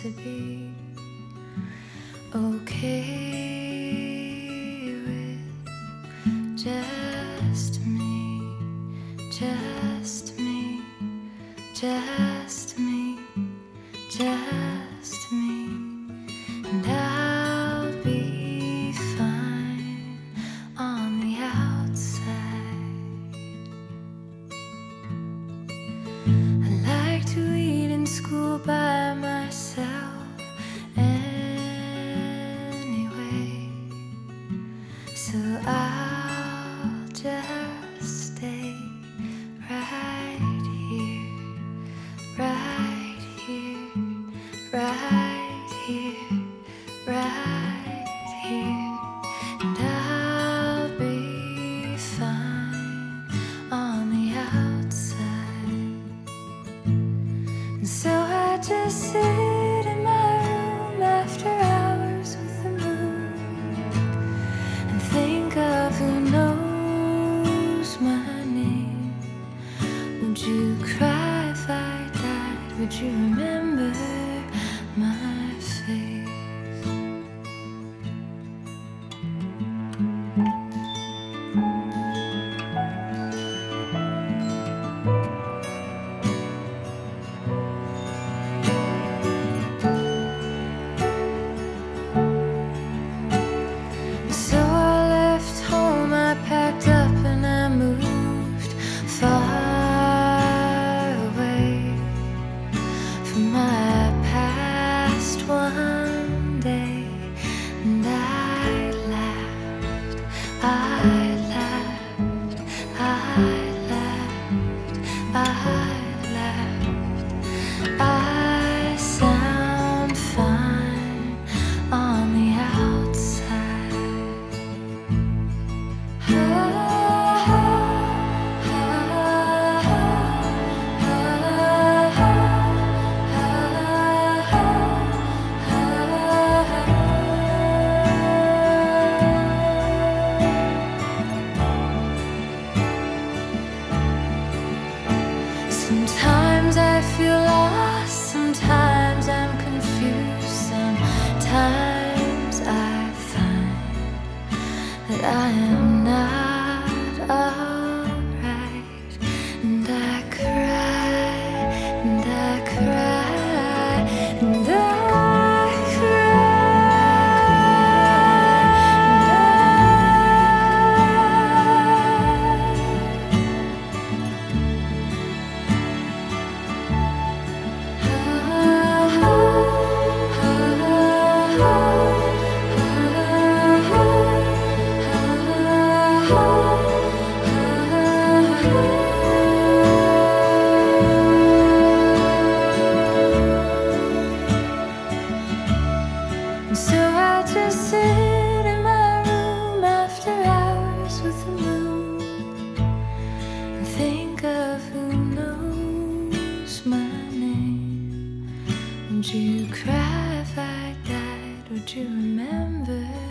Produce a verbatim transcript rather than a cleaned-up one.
to be okay with just me, just me, just me, just me, and I'll be fine on the outside. I like to eat in school by myself anyway, so I'll just stay right here, right here, right here, right here, and I'll be fine on the outside. And so I just sit in my room after hours with the moon and think of who knows my name. Would you cry if I died? Would you remember my face? So I left home, I packed up and I moved far away from my past one day. And I laughed, I laughed, I laughed, I laughed. I sound fine on the outside. Sometimes I feel lost, sometimes I'm confused, sometimes I find that I am not alright, and I cry, and I cry, and I And so I just sit in my room after hours with the moon and think of who knows my name. Would you cry if I died? Would you remember?